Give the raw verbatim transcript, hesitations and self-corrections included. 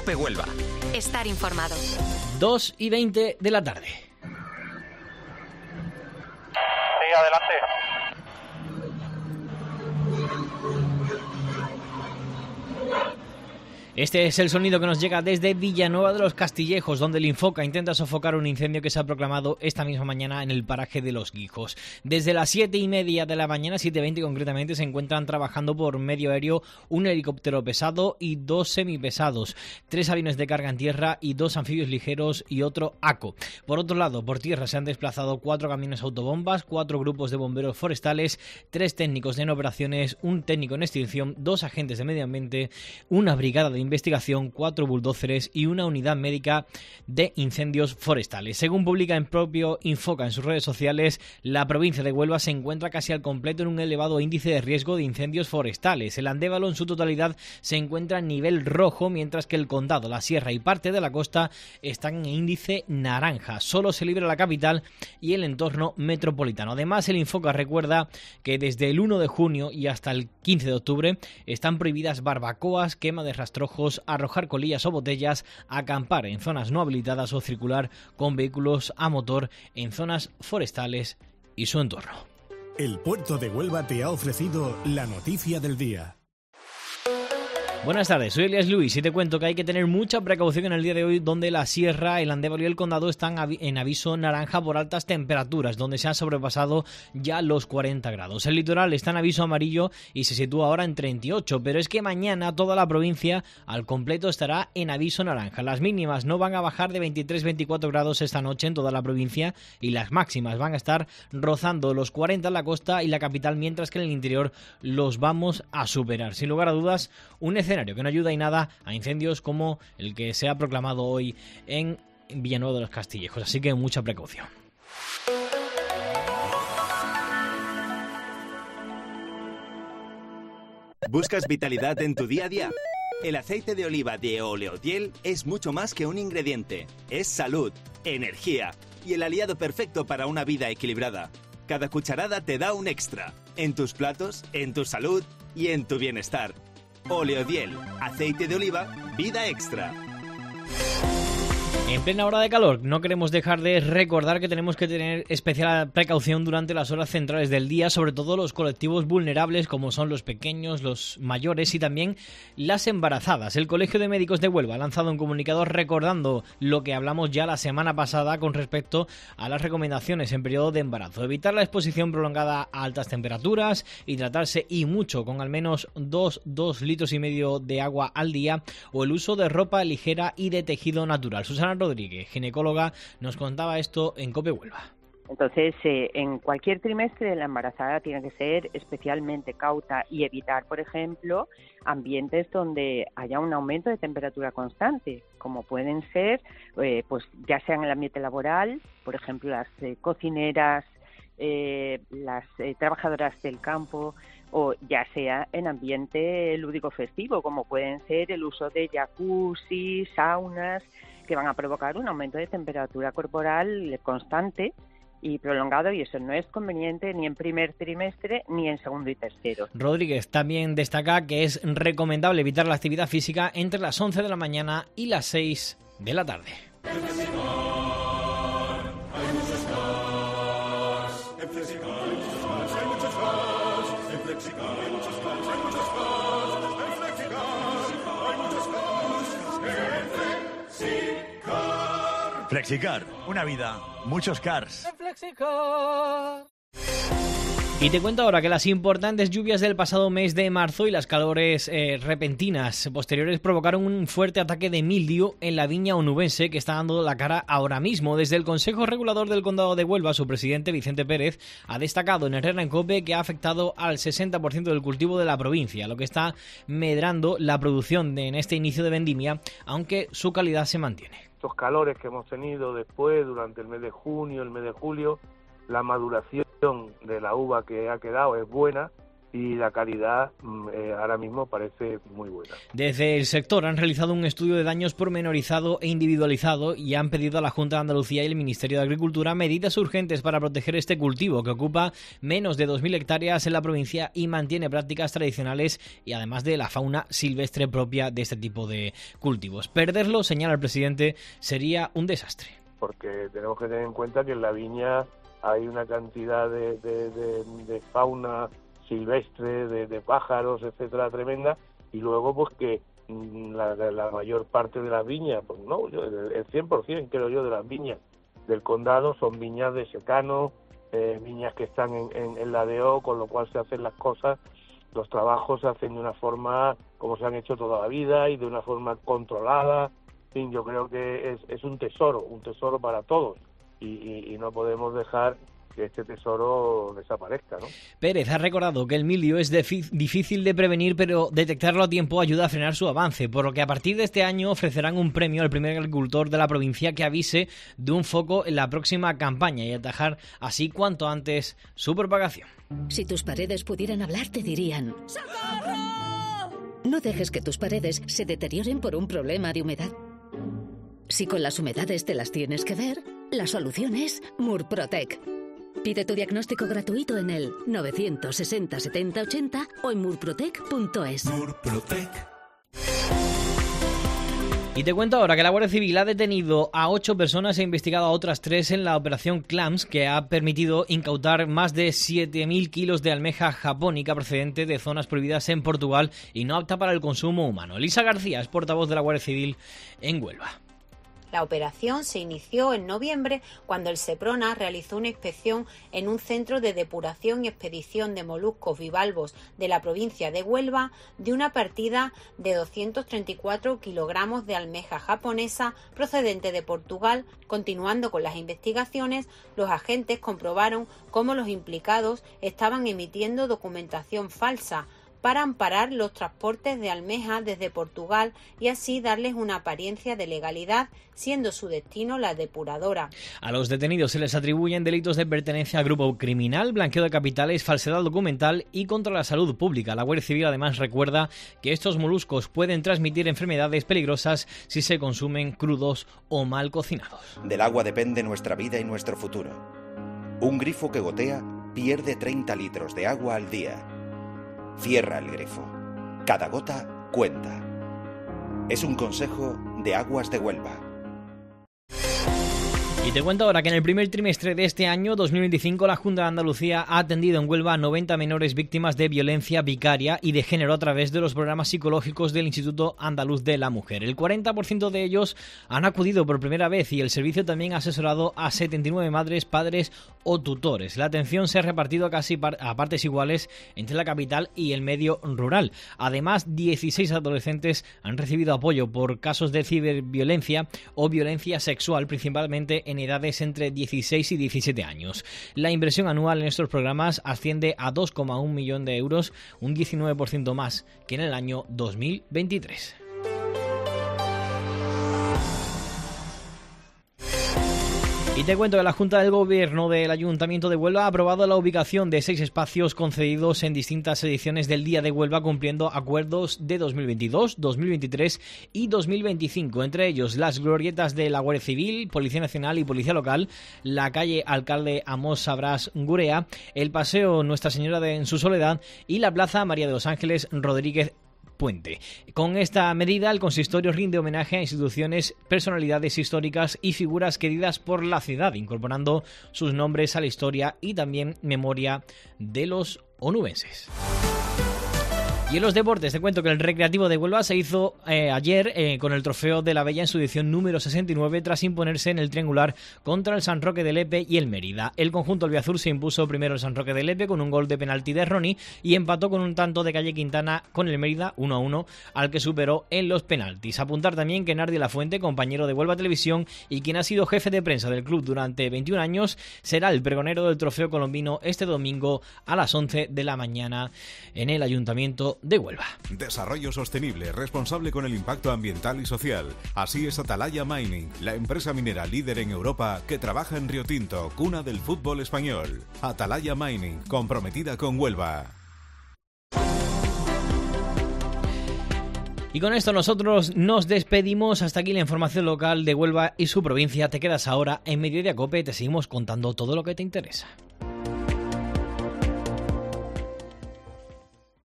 COPE Huelva. Estar informado. dos y veinte de la tarde. Sí, adelante. Este es el sonido que nos llega desde Villanueva de los Castillejos, donde el Infoca intenta sofocar un incendio que se ha proclamado esta misma mañana en el paraje de Los Guijos. Desde las siete y media de la mañana, siete veinte concretamente, se encuentran trabajando por medio aéreo un helicóptero pesado y dos semipesados, tres aviones de carga en tierra y dos anfibios ligeros y otro A C O. Por otro lado, por tierra se han desplazado cuatro camiones autobombas, cuatro grupos de bomberos forestales, tres técnicos en operaciones, un técnico en extinción, dos agentes de medio ambiente, una brigada de investigación, cuatro bulldóceres y una unidad médica de incendios forestales. Según publica en propio Infoca en sus redes sociales, la provincia de Huelva se encuentra casi al completo en un elevado índice de riesgo de incendios forestales. El Andévalo en su totalidad se encuentra en nivel rojo, mientras que el condado, la sierra y parte de la costa están en índice naranja. Solo se libra la capital y el entorno metropolitano. Además, el Infoca recuerda que desde el uno de junio y hasta el quince de octubre están prohibidas barbacoas, quema de rastrojos, arrojar colillas o botellas, acampar en zonas no habilitadas o circular con vehículos a motor en zonas forestales y su entorno. El Puerto de Huelva te ha ofrecido la noticia del día. Buenas tardes, soy Elias Luis y te cuento que hay que tener mucha precaución en el día de hoy, donde la sierra, el Andévalo y el condado están en aviso naranja por altas temperaturas, donde se han sobrepasado ya los cuarenta grados. El litoral está en aviso amarillo y se sitúa ahora en treinta y ocho, pero es que mañana toda la provincia al completo estará en aviso naranja. Las mínimas no van a bajar de veintitrés a veinticuatro grados esta noche en toda la provincia y las máximas van a estar rozando los cuarenta en la costa y la capital, mientras que en el interior los vamos a superar. Sin lugar a dudas, un escenario que no ayuda y nada a incendios como el que se ha proclamado hoy en Villanueva de los Castillejos, así que mucha precaución. ¿Buscas vitalidad en tu día a día? El aceite de oliva de Oleotiel es mucho más que un ingrediente. Es salud, energía y el aliado perfecto para una vida equilibrada. Cada cucharada te da un extra en tus platos, en tu salud y en tu bienestar. Oleodiel, aceite de oliva, vida extra. En plena hora de calor, no queremos dejar de recordar que tenemos que tener especial precaución durante las horas centrales del día, sobre todo los colectivos vulnerables como son los pequeños, los mayores y también las embarazadas. El Colegio de Médicos de Huelva ha lanzado un comunicado recordando lo que hablamos ya la semana pasada con respecto a las recomendaciones en periodo de embarazo. Evitar la exposición prolongada a altas temperaturas, hidratarse y mucho con al menos dos, dos litros y medio de agua al día o el uso de ropa ligera y de tejido natural. Susana Rodríguez, ginecóloga, nos contaba esto en COPE Huelva. Entonces, eh, en cualquier trimestre la embarazada tiene que ser especialmente cauta y evitar, por ejemplo, ambientes donde haya un aumento de temperatura constante, como pueden ser, eh, pues ya sea en el ambiente laboral, por ejemplo, las eh, cocineras, eh, las eh, trabajadoras del campo, o ya sea en ambiente lúdico festivo, como pueden ser el uso de jacuzzi, saunas, que van a provocar un aumento de temperatura corporal constante y prolongado, y eso no es conveniente ni en primer trimestre ni en segundo y tercero. Rodríguez también destaca que es recomendable evitar la actividad física entre las once de la mañana y las seis de la tarde. Flexicar, una vida, muchos cars. Y te cuento ahora que las importantes lluvias del pasado mes de marzo y las calores eh, repentinas posteriores provocaron un fuerte ataque de mildiu en la viña onubense que está dando la cara ahora mismo. Desde el Consejo Regulador del Condado de Huelva, su presidente Vicente Pérez ha destacado en Herrera en COPE que ha afectado al sesenta por ciento del cultivo de la provincia, lo que está medrando la producción de, en este inicio de vendimia, aunque su calidad se mantiene. Estos calores que hemos tenido después, durante el mes de junio, el mes de julio, la maduración de la uva que ha quedado es buena y la calidad eh, ahora mismo parece muy buena. Desde el sector han realizado un estudio de daños pormenorizado e individualizado y han pedido a la Junta de Andalucía y el Ministerio de Agricultura medidas urgentes para proteger este cultivo que ocupa menos de dos mil hectáreas en la provincia y mantiene prácticas tradicionales y además de la fauna silvestre propia de este tipo de cultivos. Perderlo, señala el presidente, sería un desastre. Porque tenemos que tener en cuenta que en la viña hay una cantidad de, de, de, de fauna silvestre, de, de pájaros, etcétera, tremenda, y luego pues que la, la mayor parte de las viñas, pues no, el cien por ciento creo yo de las viñas del condado son viñas de secano, eh, viñas que están en, en, en la D O, con lo cual se hacen las cosas, los trabajos se hacen de una forma como se han hecho toda la vida y de una forma controlada. En fin, yo creo que es, es un tesoro, un tesoro para todos, y, y, y no podemos dejar que este tesoro desaparezca, ¿no? Pérez ha recordado que el mildio es difícil de prevenir, pero detectarlo a tiempo ayuda a frenar su avance, por lo que a partir de este año ofrecerán un premio al primer agricultor de la provincia que avise de un foco en la próxima campaña y atajar así cuanto antes su propagación. Si tus paredes pudieran hablar, te dirían: ¡socorro! No dejes que tus paredes se deterioren por un problema de humedad. Si con las humedades te las tienes que ver, la solución es Murprotec. Pide tu diagnóstico gratuito en el novecientos sesenta setenta ochenta o en murprotec punto es. Murprotec. Y te cuento ahora que la Guardia Civil ha detenido a ocho personas e investigado a otras tres en la operación Clams, que ha permitido incautar más de siete mil kilos de almeja japónica procedente de zonas prohibidas en Portugal y no apta para el consumo humano. Elisa García es portavoz de la Guardia Civil en Huelva. La operación se inició en noviembre cuando el Seprona realizó una inspección en un centro de depuración y expedición de moluscos bivalvos de la provincia de Huelva de una partida de doscientos treinta y cuatro kilogramos de almeja japonesa procedente de Portugal. Continuando con las investigaciones, los agentes comprobaron cómo los implicados estaban emitiendo documentación falsa para amparar los transportes de almeja desde Portugal y así darles una apariencia de legalidad, siendo su destino la depuradora. A los detenidos se les atribuyen delitos de pertenencia a grupo criminal, blanqueo de capitales, falsedad documental y contra la salud pública. La Guardia Civil además recuerda que estos moluscos pueden transmitir enfermedades peligrosas si se consumen crudos o mal cocinados. Del agua depende nuestra vida y nuestro futuro. Un grifo que gotea pierde treinta litros de agua al día. Cierra el grifo. Cada gota cuenta. Es un consejo de Aguas de Huelva. Y te cuento ahora que en el primer trimestre de este año, dos mil veinticinco, la Junta de Andalucía ha atendido en Huelva a noventa menores víctimas de violencia vicaria y de género a través de los programas psicológicos del Instituto Andaluz de la Mujer. El cuarenta por ciento de ellos han acudido por primera vez y el servicio también ha asesorado a setenta y nueve madres, padres o tutores. La atención se ha repartido casi a partes iguales entre la capital y el medio rural. Además, dieciséis adolescentes han recibido apoyo por casos de ciberviolencia o violencia sexual, principalmente en en edades entre dieciséis y diecisiete años. La inversión anual en estos programas asciende a dos coma uno millón de euros, un diecinueve por ciento más que en el año dos mil veintitrés. Y te cuento que la Junta del Gobierno del Ayuntamiento de Huelva ha aprobado la ubicación de seis espacios concedidos en distintas ediciones del Día de Huelva, cumpliendo acuerdos de dos mil veintidós, dos mil veintitrés y dos mil veinticinco, entre ellos las glorietas de la Guardia Civil, Policía Nacional y Policía Local, la calle Alcalde Amos Sabrás Gurea, el Paseo Nuestra Señora de en su Soledad y la Plaza María de los Ángeles Rodríguez Puente. Con esta medida, el consistorio rinde homenaje a instituciones, personalidades históricas y figuras queridas por la ciudad, incorporando sus nombres a la historia y también memoria de los onubenses. Y en los deportes te cuento que el Recreativo de Huelva se hizo eh, ayer eh, con el Trofeo de la Bella en su edición número sesenta y nueve tras imponerse en el triangular contra el San Roque de Lepe y el Mérida. El conjunto albiazul se impuso primero el San Roque de Lepe con un gol de penalti de Ronnie y empató con un tanto de Calle Quintana con el Mérida uno a uno, al que superó en los penaltis. Apuntar también que Nardi Lafuente, compañero de Huelva Televisión y quien ha sido jefe de prensa del club durante veintiún años, será el pregonero del Trofeo colombino este domingo a las once de la mañana en el Ayuntamiento de Huelva. Desarrollo sostenible, responsable con el impacto ambiental y social. Así es Atalaya Mining, la empresa minera líder en Europa que trabaja en Río Tinto, cuna del fútbol español. Atalaya Mining, comprometida con Huelva. Y con esto nosotros nos despedimos. Hasta aquí la información local de Huelva y su provincia. Te quedas ahora en Mediodía COPE. Te seguimos contando todo lo que te interesa.